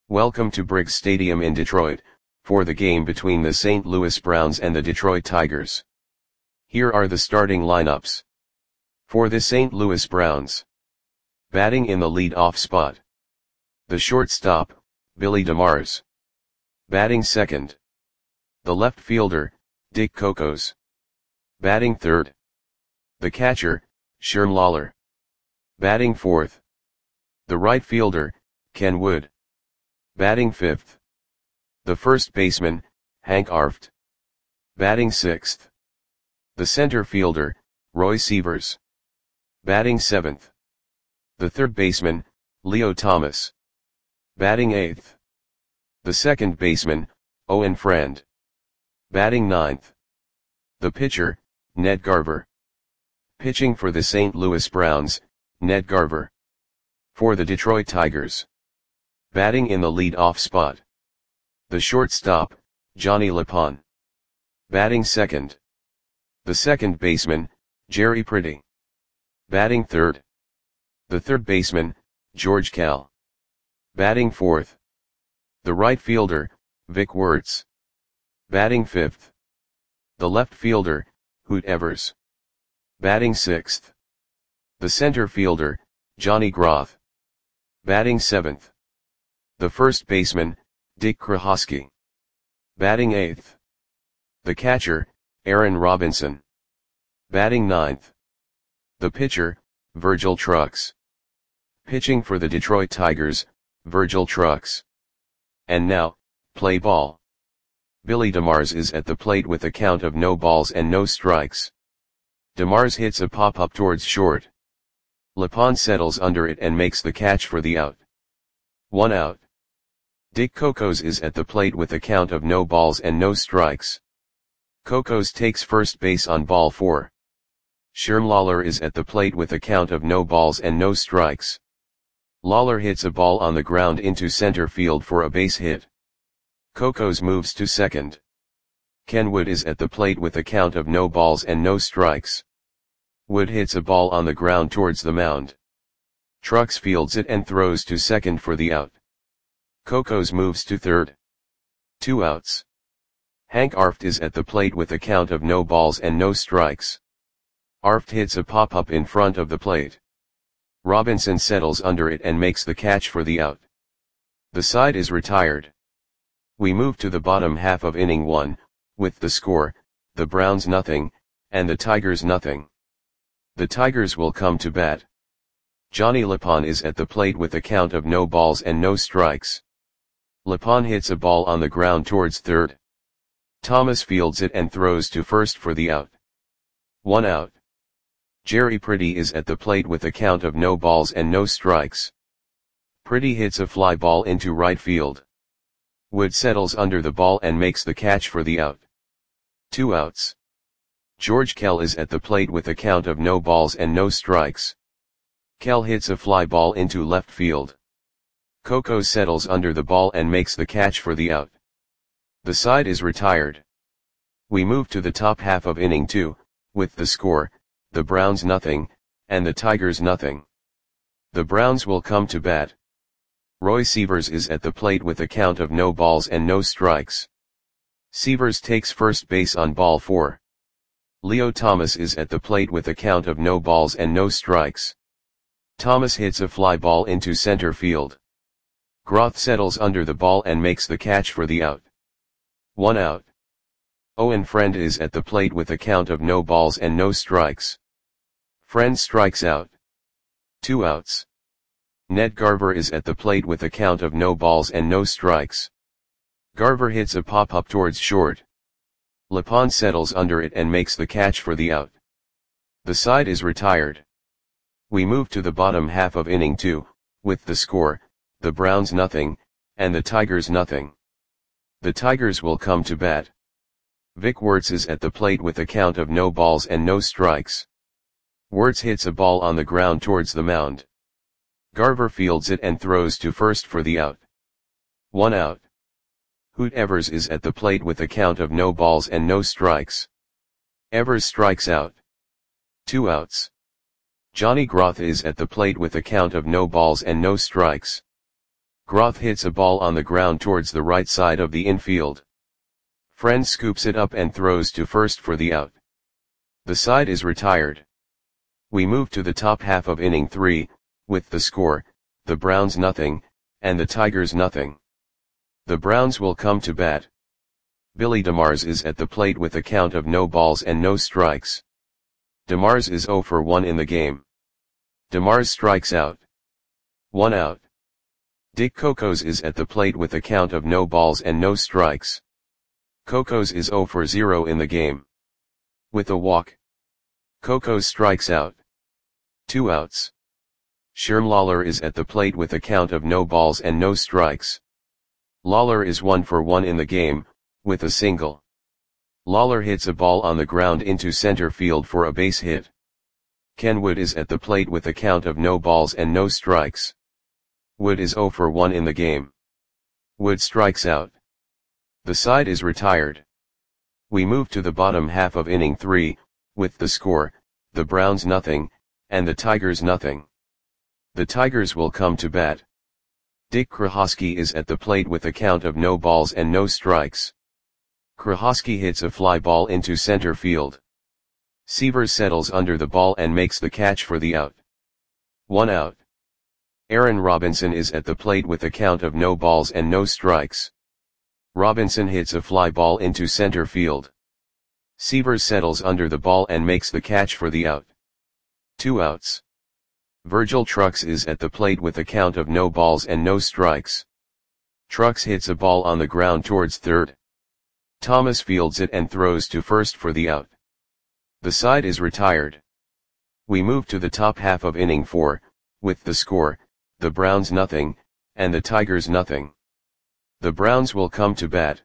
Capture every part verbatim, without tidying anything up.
Welcome to Briggs Stadium in Detroit, for the game between the Saint Louis Browns and the Detroit Tigers. Here are the starting lineups. For the Saint Louis Browns. Batting in the lead-off spot. The shortstop, Billy DeMars. Batting second. The left fielder, Dick Cocos. Batting third. The catcher, Sherm Lawler. Batting fourth. The right fielder, Ken Wood. Batting fifth. The first baseman, Hank Arft. Batting sixth. The center fielder, Roy Sievers. Batting seventh. The third baseman, Leo Thomas. Batting eighth. The second baseman, Owen Friend. Batting ninth. The pitcher, Ned Garver. Pitching for the Saint Louis Browns, Ned Garver. For the Detroit Tigers. Batting in the lead-off spot. The shortstop, Johnny LePon. Batting second. The second baseman, Jerry Pretty. Batting third. The third baseman, George Kell. Batting fourth. The right fielder, Vic Wertz. Batting fifth. The left fielder, Hoot Evers. Batting sixth. The center fielder, Johnny Groth. Batting seventh. The first baseman, Dick Krahoski. Batting eighth. The catcher, Aaron Robinson. Batting ninth. The pitcher, Virgil Trucks. Pitching for the Detroit Tigers, Virgil Trucks. And now, play ball. Billy DeMars is at the plate with a count of no balls and no strikes. DeMars hits a pop-up towards short. LePon settles under it and makes the catch for the out. One out. Dick Cocos is at the plate with a count of no balls and no strikes. Cocos takes first base on ball four. Sherm Lawler is at the plate with a count of no balls and no strikes. Lawler hits a ball on the ground into center field for a base hit. Cocos moves to second. Ken Wood is at the plate with a count of no balls and no strikes. Wood hits a ball on the ground towards the mound. Trucks fields it and throws to second for the out. Cocos moves to third. Two outs. Hank Arft is at the plate with a count of no balls and no strikes. Arft hits a pop-up in front of the plate. Robinson settles under it and makes the catch for the out. The side is retired. We move to the bottom half of inning one, with the score, the Browns nothing, and the Tigers nothing. The Tigers will come to bat. Johnny LePon is at the plate with a count of no balls and no strikes. LePon hits a ball on the ground towards third. Thomas fields it and throws to first for the out. One out. Jerry Pretty is at the plate with a count of no balls and no strikes. Pretty hits a fly ball into right field. Wood settles under the ball and makes the catch for the out. Two outs. George Kell is at the plate with a count of no balls and no strikes. Kell hits a fly ball into left field. Cocos settles under the ball and makes the catch for the out. The side is retired. We move to the top half of inning two, with the score, the Browns nothing, and the Tigers nothing. The Browns will come to bat. Roy Sievers is at the plate with a count of no balls and no strikes. Sievers takes first base on ball four. Leo Thomas is at the plate with a count of no balls and no strikes. Thomas hits a fly ball into center field. Groth settles under the ball and makes the catch for the out. One out. Owen Friend is at the plate with a count of no balls and no strikes. Friend strikes out. Two outs. Ned Garver is at the plate with a count of no balls and no strikes. Garver hits a pop-up towards short. LePon settles under it and makes the catch for the out. The side is retired. We move to the bottom half of inning two, with the score, the Browns nothing, and the Tigers nothing. The Tigers will come to bat. Vic Wertz is at the plate with a count of no balls and no strikes. Wertz hits a ball on the ground towards the mound. Garver fields it and throws to first for the out. One out. Hoot Evers is at the plate with a count of no balls and no strikes. Evers strikes out. Two outs. Johnny Groth is at the plate with a count of no balls and no strikes. Groth hits a ball on the ground towards the right side of the infield. Friend scoops it up and throws to first for the out. The side is retired. We move to the top half of inning three, with the score, the Browns nothing, and the Tigers nothing. The Browns will come to bat. Billy DeMars is at the plate with a count of no balls and no strikes. DeMars is oh for one in the game. DeMars strikes out. One out. Dick Cocos is at the plate with a count of no balls and no strikes. Cocos is oh for zero in the game. With a walk. Cocos strikes out. Two outs. Sherm Lawler is at the plate with a count of no balls and no strikes. Lawler is one for one in the game, with a single. Lawler hits a ball on the ground into center field for a base hit. Ken Wood is at the plate with a count of no balls and no strikes. Wood is oh for one in the game. Wood strikes out. The side is retired. We move to the bottom half of inning three, with the score, the Browns nothing, and the Tigers nothing. The Tigers will come to bat. Dick Krahosky is at the plate with a count of no balls and no strikes. Krahosky hits a fly ball into center field. Seavers settles under the ball and makes the catch for the out. One out. Aaron Robinson is at the plate with a count of no balls and no strikes. Robinson hits a fly ball into center field. Seavers settles under the ball and makes the catch for the out. Two outs. Virgil Trucks is at the plate with a count of no balls and no strikes. Trucks hits a ball on the ground towards third. Thomas fields it and throws to first for the out. The side is retired. We move to the top half of inning four, with the score, the Browns nothing, and the Tigers nothing. The Browns will come to bat.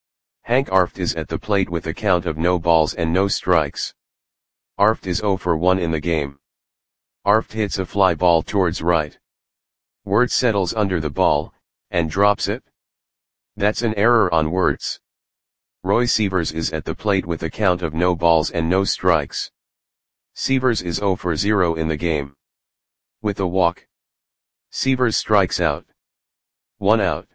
Hank Arft is at the plate with a count of no balls and no strikes. Arft is oh for one in the game. Arft hits a fly ball towards right. Wirtz settles under the ball, and drops it. That's an error on Wirtz. Roy Seavers is at the plate with a count of no balls and no strikes. Seavers is oh for zero in the game. With a walk. Seavers strikes out. One out.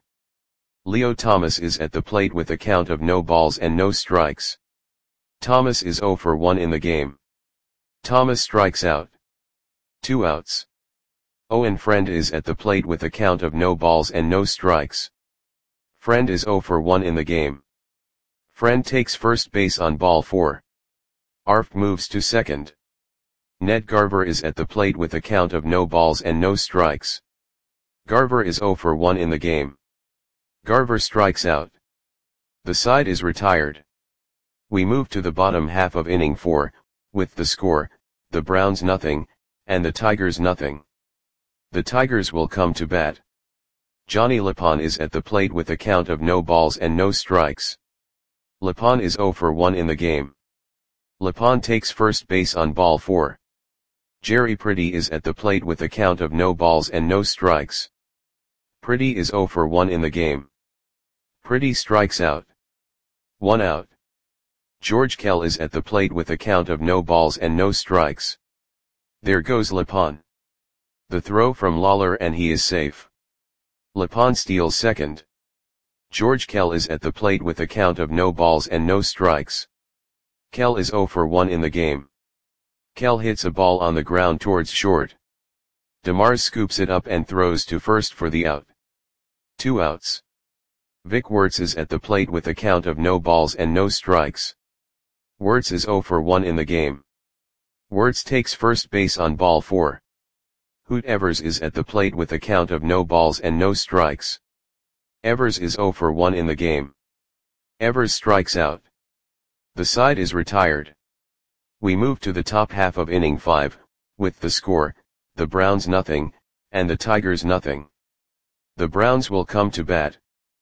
Leo Thomas is at the plate with a count of no balls and no strikes. Thomas is oh for one in the game. Thomas strikes out. Two outs. Owen Friend is at the plate with a count of no balls and no strikes. Friend is oh for one in the game. Friend takes first base on ball four. Arft moves to second. Ned Garver is at the plate with a count of no balls and no strikes. Garver is oh for one in the game. Garver strikes out. The side is retired. We move to the bottom half of inning four, with the score, the Browns nothing, and the Tigers nothing. The Tigers will come to bat. Johnny Lapon is at the plate with a count of no balls and no strikes. Lapon is oh for one in the game. Lapon takes first base on ball four. Jerry Pretty is at the plate with a count of no balls and no strikes. Pretty is oh for one in the game. Pretty strikes out. One out. George Kell is at the plate with a count of no balls and no strikes. There goes Lapon. The throw from Lawler and he is safe. Lapon steals second. George Kell is at the plate with a count of no balls and no strikes. Kell is oh for one in the game. Kell hits a ball on the ground towards short. DeMars scoops it up and throws to first for the out. Two outs. Vic Wirtz is at the plate with a count of no balls and no strikes. Wirtz is oh for one in the game. Wirtz takes first base on ball four. Hoot Evers is at the plate with a count of no balls and no strikes. Evers is oh for one in the game. Evers strikes out. The side is retired. We move to the top half of inning five, with the score, the Browns nothing, and the Tigers nothing. The Browns will come to bat.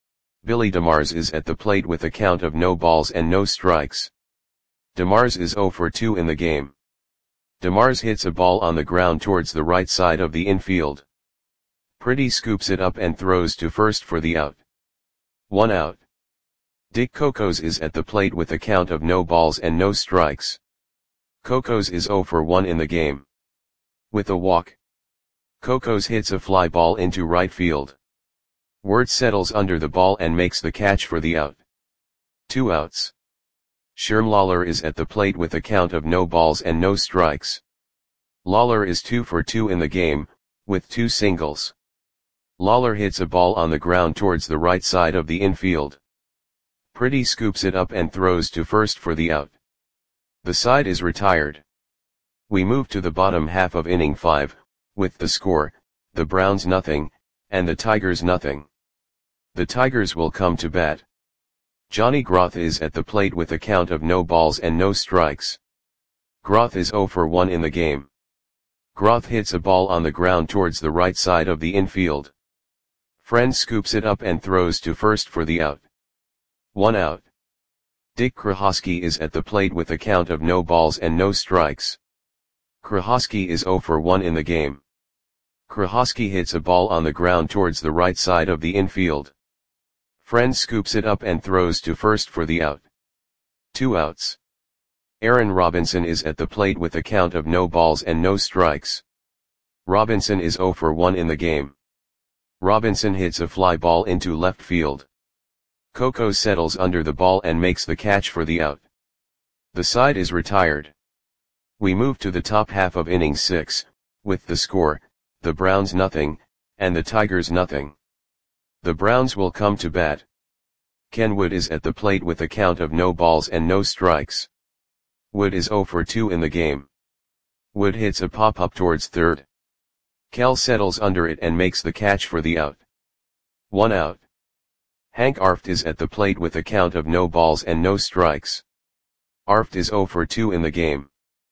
Billy DeMars is at the plate with a count of no balls and no strikes. DeMars is oh for two in the game. DeMars hits a ball on the ground towards the right side of the infield. Pretty scoops it up and throws to first for the out. One out. Dick Cocos is at the plate with a count of no balls and no strikes. Cocos is oh for one in the game. With a walk. Cocos hits a fly ball into right field. Wirtz settles under the ball and makes the catch for the out. Two outs. Sherm Lawler is at the plate with a count of no balls and no strikes. Lawler is two for two in the game, with two singles. Lawler hits a ball on the ground towards the right side of the infield. Pretty scoops it up and throws to first for the out. The side is retired. We move to the bottom half of inning five, with the score, the Browns nothing, and the Tigers nothing. The Tigers will come to bat. Johnny Groth is at the plate with a count of no balls and no strikes. Groth is zero for one in the game. Groth hits a ball on the ground towards the right side of the infield. Friend scoops it up and throws to first for the out. One out. Dick Krahosky is at the plate with a count of no balls and no strikes. Krahosky is zero for one in the game. Krahosky hits a ball on the ground towards the right side of the infield. Friend scoops it up and throws to first for the out. Two outs. Aaron Robinson is at the plate with a count of no balls and no strikes. Robinson is zero for one in the game. Robinson hits a fly ball into left field. Coco settles under the ball and makes the catch for the out. The side is retired. We move to the top half of inning six, with the score, the Browns nothing, and the Tigers nothing. The Browns will come to bat. Ken Wood is at the plate with a count of no balls and no strikes. Wood is zero for two in the game. Wood hits a pop-up towards third. Kell settles under it and makes the catch for the out. One out. Hank Arft is at the plate with a count of no balls and no strikes. Arft is zero for two in the game.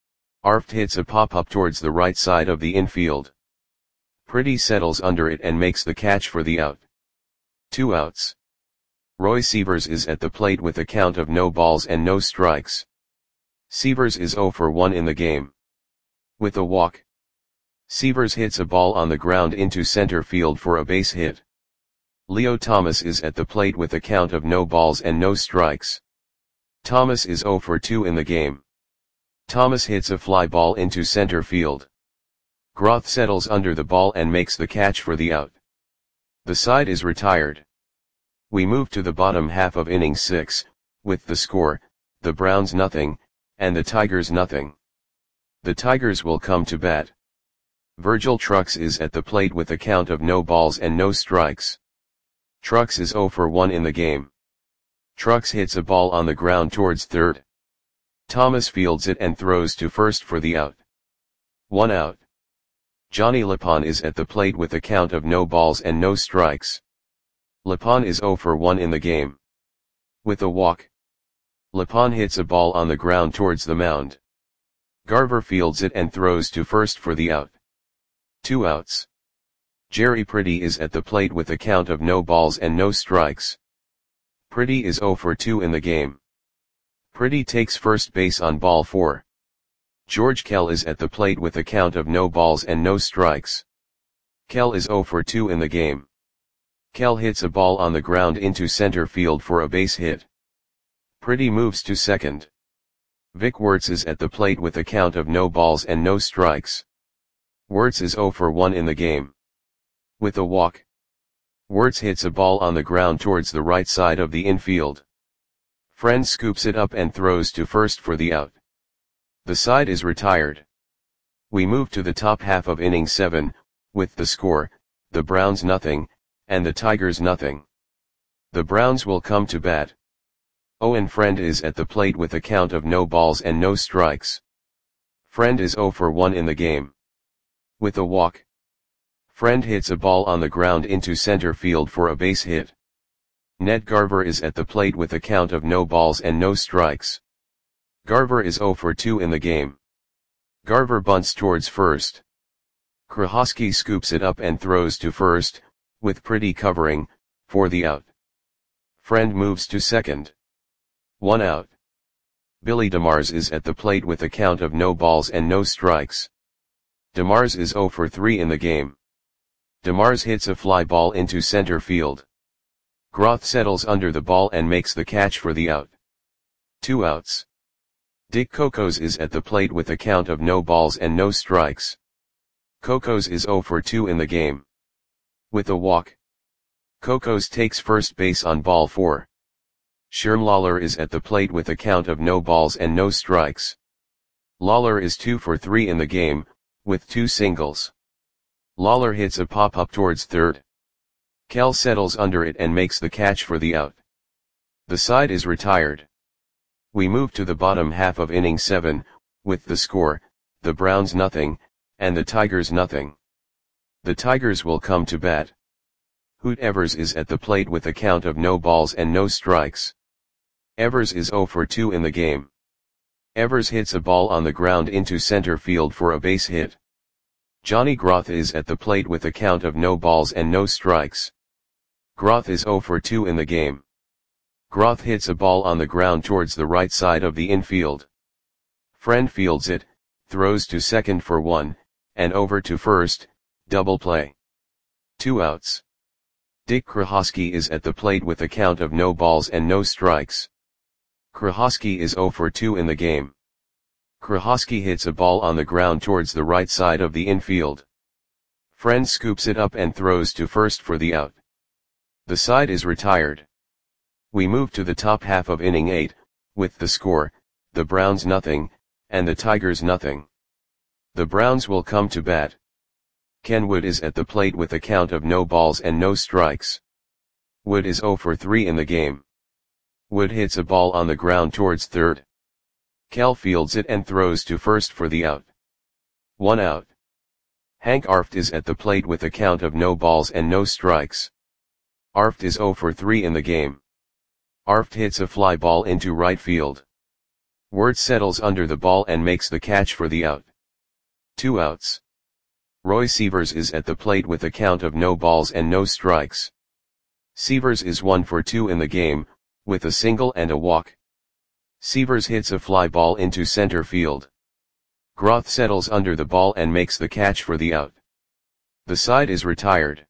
Arft hits a pop-up towards the right side of the infield. Pretty settles under it and makes the catch for the out. Two outs. Roy Sievers is at the plate with a count of no balls and no strikes. Sievers is zero for one in the game. With a walk. Sievers hits a ball on the ground into center field for a base hit. Leo Thomas is at the plate with a count of no balls and no strikes. Thomas is zero for two in the game. Thomas hits a fly ball into center field. Groth settles under the ball and makes the catch for the out. The side is retired. We move to the bottom half of inning six, with the score, the Browns nothing, and the Tigers nothing. The Tigers will come to bat. Virgil Trucks is at the plate with a count of no balls and no strikes. Trucks is zero for one in the game. Trucks hits a ball on the ground towards third. Thomas fields it and throws to first for the out. One out. Johnny Lapon is at the plate with a count of no balls and no strikes. Lapon is zero for one in the game. With a walk. Lapon hits a ball on the ground towards the mound. Garver fields it and throws to first for the out. Two outs. Jerry Pretty is at the plate with a count of no balls and no strikes. Pretty is zero for two in the game. Pretty takes first base on ball four. George Kell is at the plate with a count of no balls and no strikes. Kell is zero for two in the game. Kell hits a ball on the ground into center field for a base hit. Pretty moves to second. Vic Wirtz is at the plate with a count of no balls and no strikes. Wirtz is zero for one in the game. With a walk. Wirtz hits a ball on the ground towards the right side of the infield. Friend scoops it up and throws to first for the out. The side is retired. We move to the top half of inning seven, with the score, the Browns nothing, and the Tigers nothing. The Browns will come to bat. Owen Friend is at the plate with a count of no balls and no strikes. Friend is zero for one in the game. With a walk. Friend hits a ball on the ground into center field for a base hit. Ned Garver is at the plate with a count of no balls and no strikes. Garver is zero for two in the game. Garver bunts towards first. Krahosky scoops it up and throws to first, with Pretty covering, for the out. Friend moves to second. One out. Billy DeMars is at the plate with a count of no balls and no strikes. DeMars is zero for three in the game. DeMars hits a fly ball into center field. Groth settles under the ball and makes the catch for the out. Two outs. Dick Cocos is at the plate with a count of no balls and no strikes. Cocos is zero for two in the game. With a walk. Kokos takes first base on ball four. Sherm Lawler is at the plate with a count of no balls and no strikes. Lawler is two for three in the game, with two singles. Lawler hits a pop-up towards third. Kell settles under it and makes the catch for the out. The side is retired. We move to the bottom half of inning seven, with the score, the Browns nothing, and the Tigers nothing. The Tigers will come to bat. Hoot Evers is at the plate with a count of no balls and no strikes. Evers is zero for two in the game. Evers hits a ball on the ground into center field for a base hit. Johnny Groth is at the plate with a count of no balls and no strikes. Groth is zero for two in the game. Groth hits a ball on the ground towards the right side of the infield. Friend fields it, throws to second for one, and over to first, double play. Two outs. Dick Krahosky is at the plate with a count of no balls and no strikes. Krahosky is zero for two in the game. Krahosky hits a ball on the ground towards the right side of the infield. Friend scoops it up and throws to first for the out. The side is retired. We move to the top half of inning eight, with the score, the Browns nothing, and the Tigers nothing. The Browns will come to bat. Ken Wood is at the plate with a count of no balls and no strikes. Wood is zero for three in the game. Wood hits a ball on the ground towards third. Kell fields it and throws to first for the out. One out. Hank Arft is at the plate with a count of no balls and no strikes. Arft is zero for three in the game. Arft hits a fly ball into right field. Wirtz settles under the ball and makes the catch for the out. Two outs. Roy Sievers is at the plate with a count of no balls and no strikes. Sievers is one for two in the game, with a single and a walk. Sievers hits a fly ball into center field. Groth settles under the ball and makes the catch for the out. The side is retired.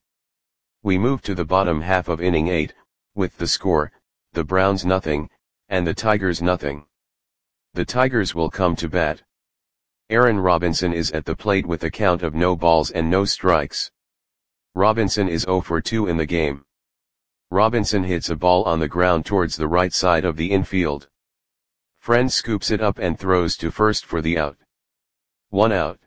We move to the bottom half of inning eight, with the score, the Browns nothing, and the Tigers nothing. The Tigers will come to bat. Aaron Robinson is at the plate with a count of no balls and no strikes. Robinson is zero for two in the game. Robinson hits a ball on the ground towards the right side of the infield. Friend scoops it up and throws to first for the out. One out.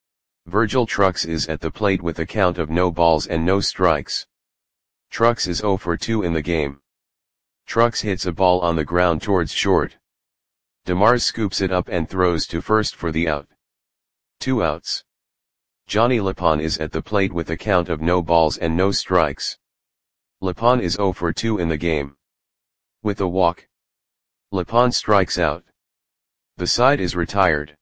Virgil Trucks is at the plate with a count of no balls and no strikes. Trucks is zero for two in the game. Trucks hits a ball on the ground towards short. DeMars scoops it up and throws to first for the out. Two outs. Johnny Lapon is at the plate with a count of no balls and no strikes. Lapon is zero for two in the game. With a walk, Lapon strikes out. The side is retired.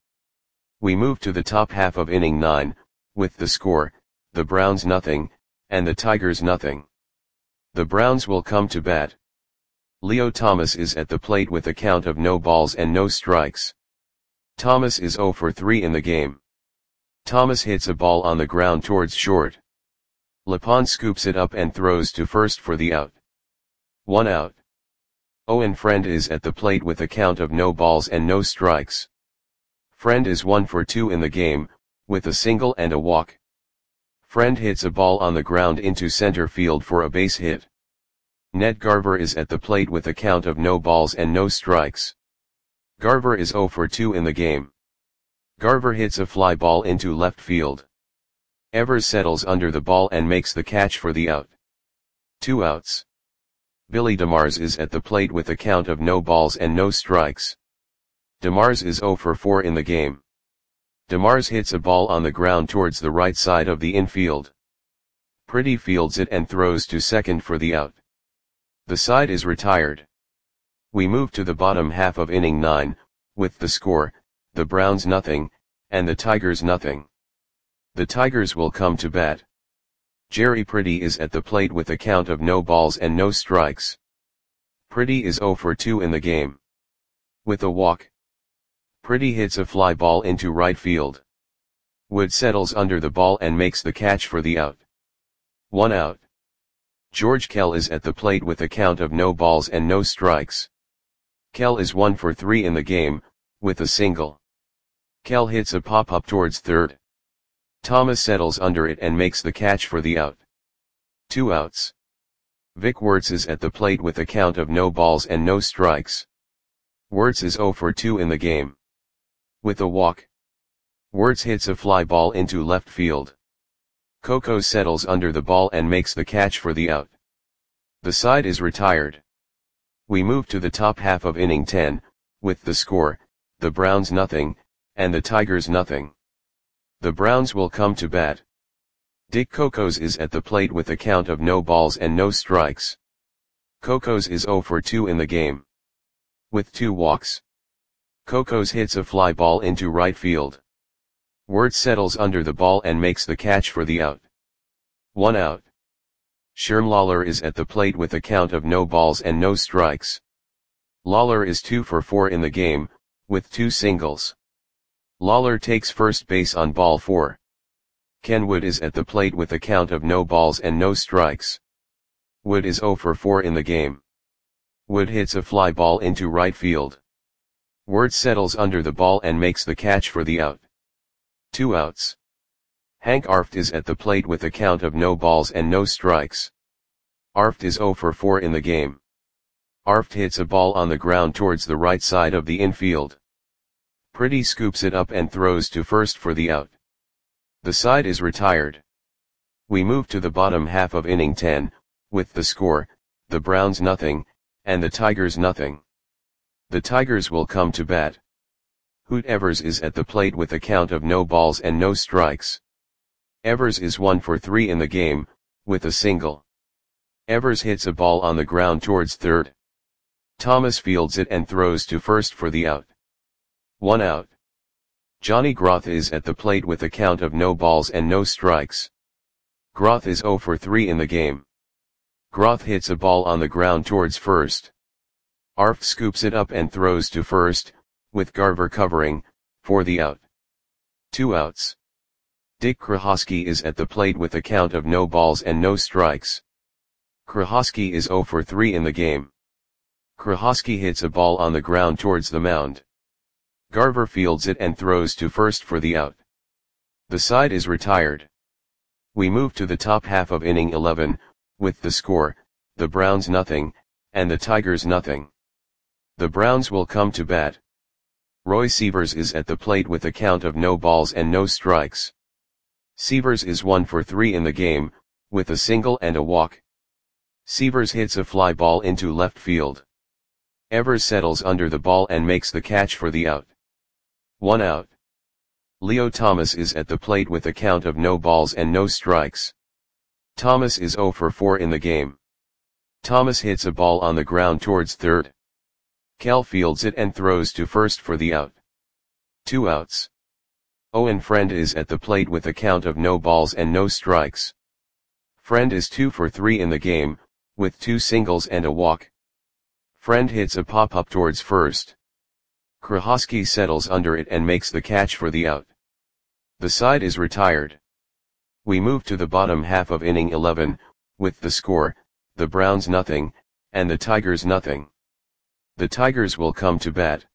We move to the top half of inning nine, with the score, the Browns nothing, and the Tigers nothing. The Browns will come to bat. Leo Thomas is at the plate with a count of no balls and no strikes. Thomas is zero for three in the game. Thomas hits a ball on the ground towards short. Lapon scoops it up and throws to first for the out. One out. Owen Friend is at the plate with a count of no balls and no strikes. Friend is one for two in the game, with a single and a walk. Friend hits a ball on the ground into center field for a base hit. Ned Garver is at the plate with a count of no balls and no strikes. Garver is zero for two in the game. Garver hits a fly ball into left field. Evers settles under the ball and makes the catch for the out. Two outs. Billy DeMars is at the plate with a count of no balls and no strikes. DeMars is zero for four in the game. DeMars hits a ball on the ground towards the right side of the infield. Pretty fields it and throws to second for the out. The side is retired. We move to the bottom half of inning nine, with the score, the Browns nothing, and the Tigers nothing. The Tigers will come to bat. Jerry Pretty is at the plate with a count of no balls and no strikes. Pretty is zero for two in the game. With a walk, Pretty hits a fly ball into right field. Wood settles under the ball and makes the catch for the out. One out. George Kell is at the plate with a count of no balls and no strikes. Kell is one for three in the game, with a single. Kell hits a pop-up towards third. Thomas settles under it and makes the catch for the out. Two outs. Vic Wertz is at the plate with a count of no balls and no strikes. Wertz is zero for two in the game. With a walk, Wertz hits a fly ball into left field. Coco settles under the ball and makes the catch for the out. The side is retired. We move to the top half of inning ten, with the score, the Browns nothing, and the Tigers nothing. The Browns will come to bat. Dick Cocos is at the plate with a count of no balls and no strikes. Cocos is zero for two in the game. With two walks, Cocos hits a fly ball into right field. Wertz settles under the ball and makes the catch for the out. One out. Sherm Lawler is at the plate with a count of no balls and no strikes. Lawler is two for four in the game, with two singles. Lawler takes first base on ball four. Ken Wood is at the plate with a count of no balls and no strikes. Wood is zero for four in the game. Wood hits a fly ball into right field. Wertz settles under the ball and makes the catch for the out. Two outs. Hank Arft is at the plate with a count of no balls and no strikes. Arft is zero for four in the game. Arft hits a ball on the ground towards the right side of the infield. Pretty scoops it up and throws to first for the out. The side is retired. We move to the bottom half of inning ten, with the score, the Browns nothing, and the Tigers nothing. The Tigers will come to bat. Hoot Evers is at the plate with a count of no balls and no strikes. Evers is one for three in the game, with a single. Evers hits a ball on the ground towards third. Thomas fields it and throws to first for the out. One out. Johnny Groth is at the plate with a count of no balls and no strikes. Groth is zero for three in the game. Groth hits a ball on the ground towards first. Arft scoops it up and throws to first, with Garver covering, for the out. Two outs. Dick Krahosky is at the plate with a count of no balls and no strikes. Krahosky is zero for three in the game. Krahosky hits a ball on the ground towards the mound. Garver fields it and throws to first for the out. The side is retired. We move to the top half of inning eleven, with the score, the Browns nothing, and the Tigers nothing. The Browns will come to bat. Roy Sievers is at the plate with a count of no balls and no strikes. Sievers is one for three in the game, with a single and a walk. Sievers hits a fly ball into left field. Evers settles under the ball and makes the catch for the out. One out. Leo Thomas is at the plate with a count of no balls and no strikes. Thomas is zero for four in the game. Thomas hits a ball on the ground towards third. Kell fields it and throws to first for the out. Two outs. Owen Friend is at the plate with a count of no balls and no strikes. Friend is two for three in the game, with two singles and a walk. Friend hits a pop-up towards first. Krahosky settles under it and makes the catch for the out. The side is retired. We move to the bottom half of inning eleven, with the score, the Browns nothing, and the Tigers nothing. The Tigers will come to bat.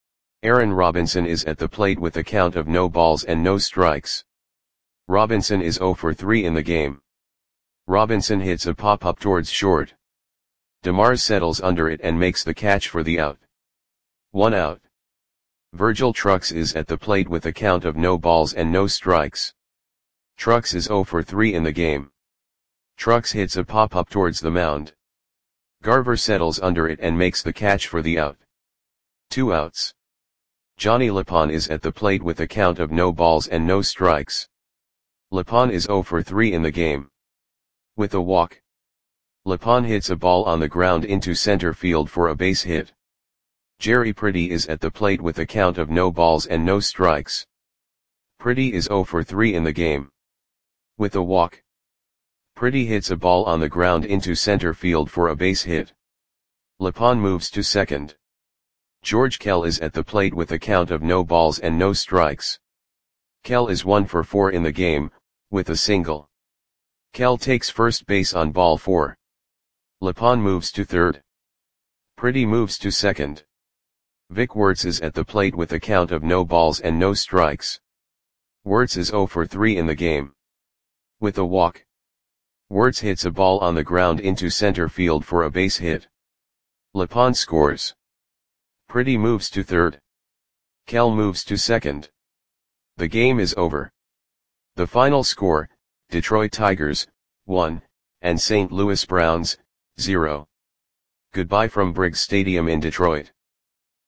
Aaron Robinson is at the plate with a count of no balls and no strikes. Robinson is zero for three in the game. Robinson hits a pop-up towards short. DeMars settles under it and makes the catch for the out. One out. Virgil Trucks is at the plate with a count of no balls and no strikes. Trucks is zero for three in the game. Trucks hits a pop-up towards the mound. Garver settles under it and makes the catch for the out. Two outs. Johnny Lapon is at the plate with a count of no balls and no strikes. Lapon is zero for three in the game. With a walk, Lapon hits a ball on the ground into center field for a base hit. Jerry Pretty is at the plate with a count of no balls and no strikes. Pretty is zero for three in the game. With a walk, Pretty hits a ball on the ground into center field for a base hit. Lapon moves to second. George Kell is at the plate with a count of no balls and no strikes. Kell is one for four in the game, with a single. Kell takes first base on ball four. Lapon moves to third. Pretty moves to second. Vic Wertz is at the plate with a count of no balls and no strikes. Wertz is zero for three in the game. With a walk, Wirtz hits a ball on the ground into center field for a base hit. Lepond scores. Pretty moves to third. Kell moves to second. The game is over. The final score, Detroit Tigers, one, and Saint Louis Browns, zero. Goodbye from Briggs Stadium in Detroit.